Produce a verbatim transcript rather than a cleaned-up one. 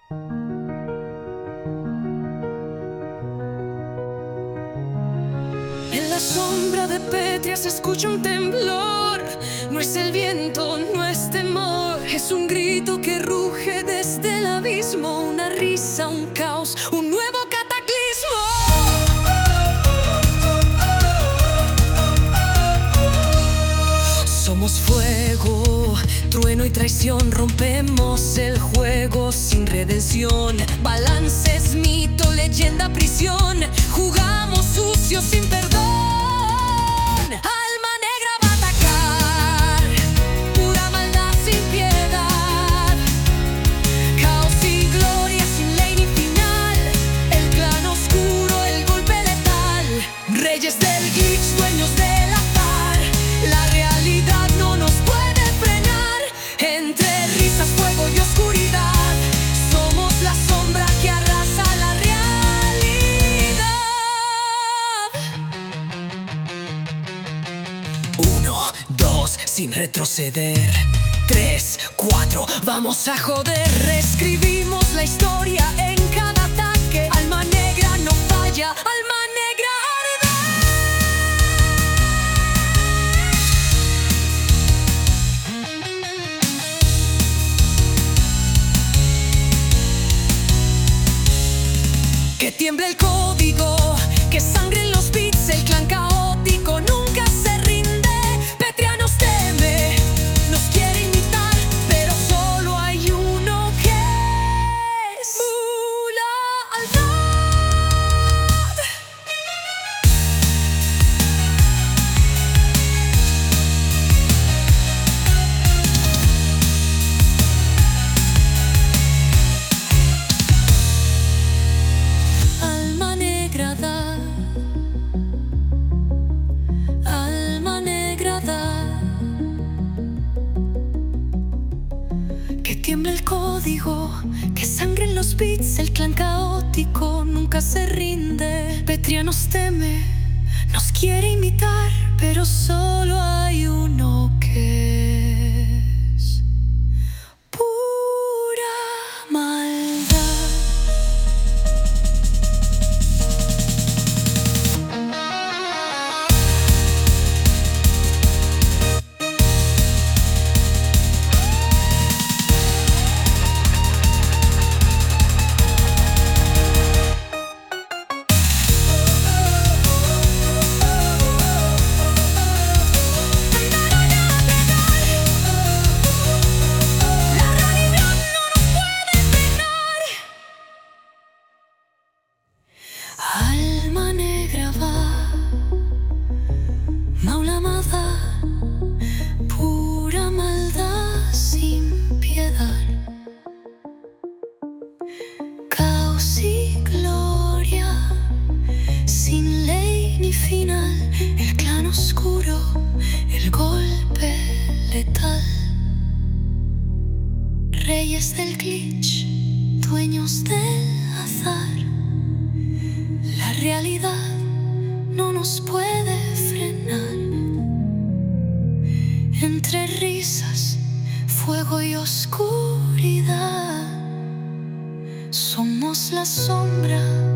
En la sombra de Petria se escucha un temblor. No es el viento, no es temor. Es un grito que ruge desde el abismo. Una risa, un caos, un nuevo cataclismo. Somos fuego, trueno y traición. Rompemos el juego sin redención. Balances, mito, leyenda, prisión. Jugamos sucio sin perdón. Alma negra va a atacar, pura maldad sin piedad. Caos y gloria sin ley ni final. El clan oscuro, el golpe letal. Reyes del glitch, dueños del azar. La realidad no nos puede frenar. Entre risas, fuego y oscuridad, somos la sombra que arrasa la realidad. Uno, dos, sin retroceder. Tres, cuatro, vamos a joder. Reescribimos la historia en cada ataque. Alma negra no falla, alma negra arde. Que tiemble el código, que sangren los beats. El clan caótico nunca se rinde. Petria nos teme, nos quiere imitar, pero solo hay uno que es lealtad. Alma negra da, alma negra da. Que tiemble el código, que sangren los beats. El clan caótico nunca se rinde. Petria nos teme, nos quiere imitar, pero solo hay uno que es pura maldad. Alma negra va, maulamada, pura maldad sin piedad. Caos y gloria, sin ley ni final. El clan oscuro, el golpe letal. Reyes del glitch, dueños del azar. La realidad no nos puede frenar. Entre risas, fuego y oscuridad, somos la sombra